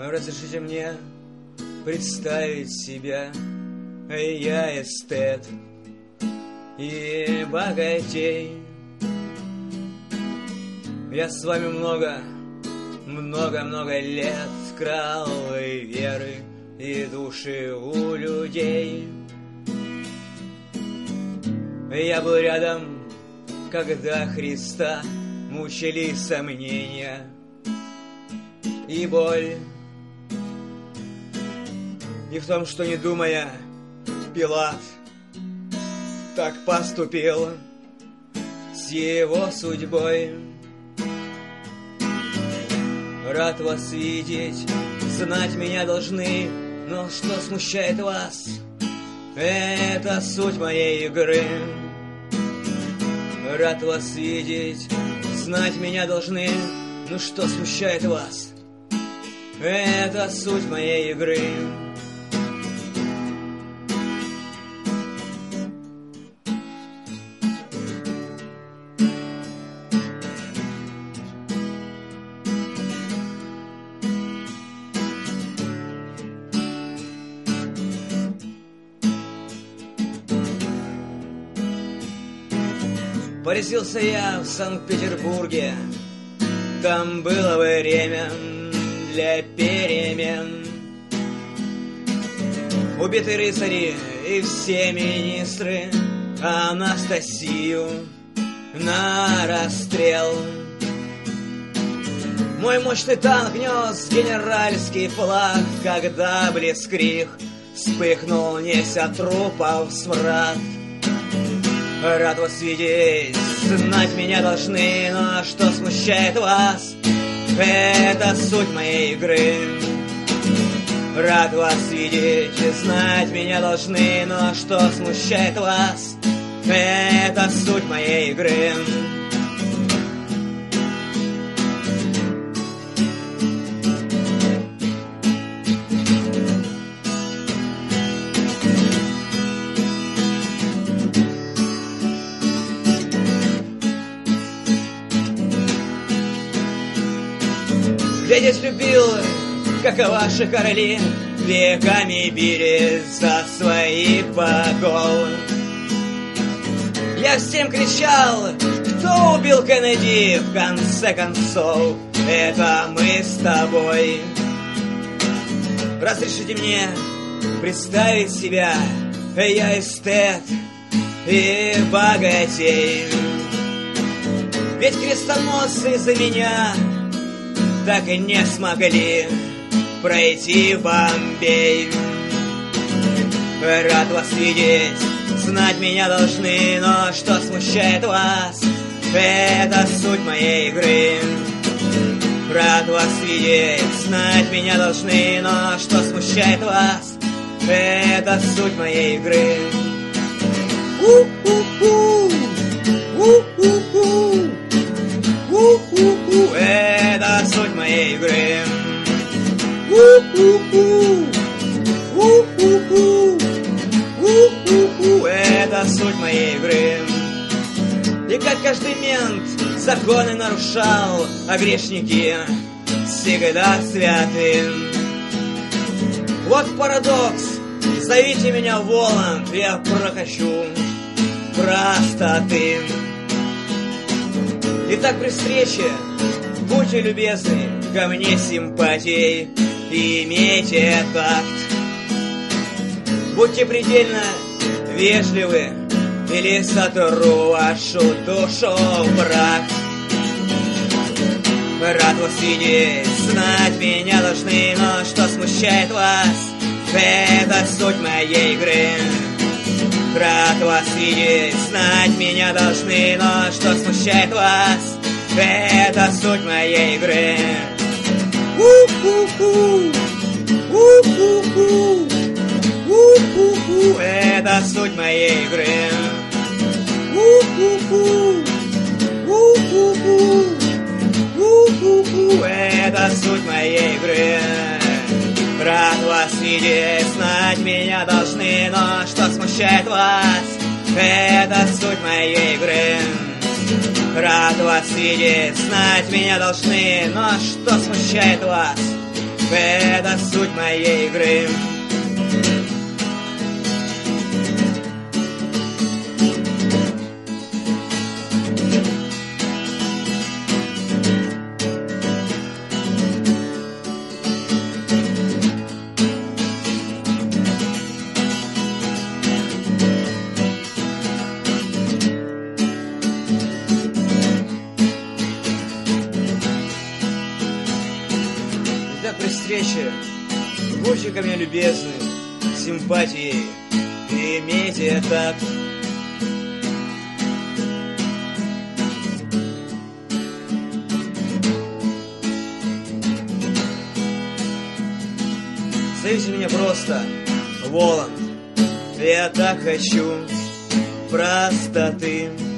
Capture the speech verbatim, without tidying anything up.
Разрешите мне представить себя. Я эстет и богатей. Я с вами много, много-много лет крал и веры, и души у людей. Я был рядом, когда Христа мучили сомнения и боль. И в том, что, не думая, Пилат так поступил с его судьбой. Рад вас видеть, знать меня должны, но что смущает вас? Это суть моей игры. Рад вас видеть, знать меня должны, но что смущает вас? Это суть моей игры. Порядился я в Санкт-Петербурге, там было время для перемен. Убиты рыцари и все министры, Анастасию на расстрел. Мой мощный танк нес генеральский флаг, когда блицкриг вспыхнул, неся трупов смрад. Рад вас видеть, знать меня должны, но что смущает вас? Это суть моей игры. Рад вас видеть, знать меня должны, но что смущает вас? Это суть моей игры. Я здесь любил, как и ваши короли, веками били за своих богов. Я всем кричал, кто убил Кеннеди, в конце концов, это мы с тобой. Разрешите мне представить себя, я эстет и богатей. Ведь крестоносцы за меня так и не смогли пройти в Бомбей. Рад вас видеть, знать меня должны, но что смущает вас? Это суть моей игры. Рад вас видеть, знать меня должны, но что смущает вас? Это суть моей игры. У-у-у, у-у-у, у-у-у, это суть моей игры. У-у-у, у-у-у, у-у-у, это суть моей игры. И как каждый мент законы нарушал, а грешники всегда святы. Вот парадокс, зовите меня Воланд, я прокачу простоты. Итак, при встрече будьте любезны, ко мне симпатией имейте такт. Будьте предельно вежливы, или сотру вашу душу в брак. Рад вас видеть, знать меня должны, но что смущает вас? Это суть моей игры. Рад вас видеть, знать меня должны, но что смущает вас? Это суть моей игры. У-ху-ху, у-ху-ху, у-ху-ху, это суть моей игры. У-ху-ху, у-ху-ху, у-ху-ху, это суть моей игры. Рад вас видеть, знать меня должны, но что смущает вас? Это суть моей игры. Рад вас видеть, знать меня должны, но что смущает вас? Это суть моей игры. При встрече будьте ко мне любезны, симпатией имейте такт. Зовите меня просто Воланд, я так хочу простоты.